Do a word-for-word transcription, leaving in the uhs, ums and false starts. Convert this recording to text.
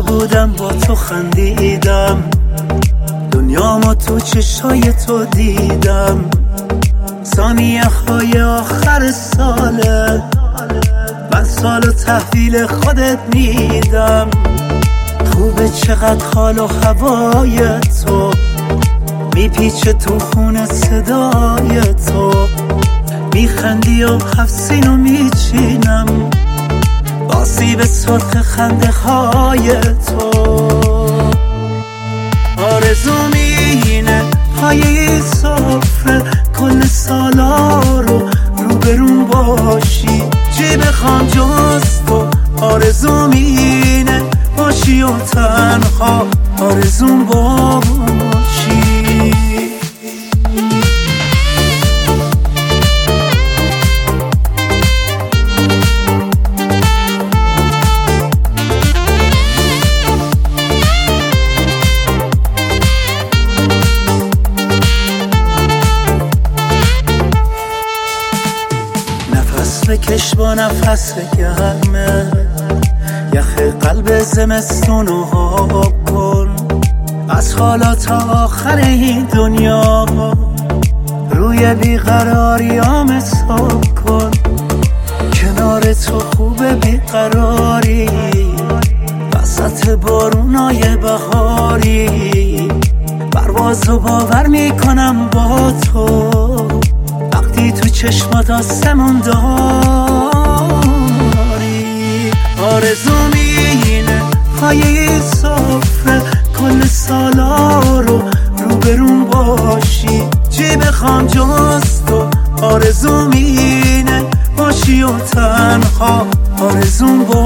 تو بودم، با تو خندیدم، دنیامو تو چشای تو دیدم. ثانیه های آخر ساله، من سالو تحویل خودت میدم. خوبه چقدر حال و هوای تو، میپیچه تو خونه صدای تو. میخندی و حفظینو میچینم، آسیب سرخ خنده های تو. آرزوم اینه پای سفره کل سالا رو روبرون باشی، چی بخوام جز تو. آرزوم اینه باشی و تنها آرزوم باشی. بکش با نفس گرمه، یخ قلب زمستونو آب کن. از حالا تا آخر این دنیا روی بیقراریام حساب کن. کنار تو خوبه بیقراری، وسط بارونای بهاری. پروازو باور میکنم با تو، وقتی تو چشمات آسمون داری. آرزوم اینه پای سفره کل سالا رو روبرون باشی، چی بخوام جز تو. آرزوم اینه باشی و تنها آرزوم باشی.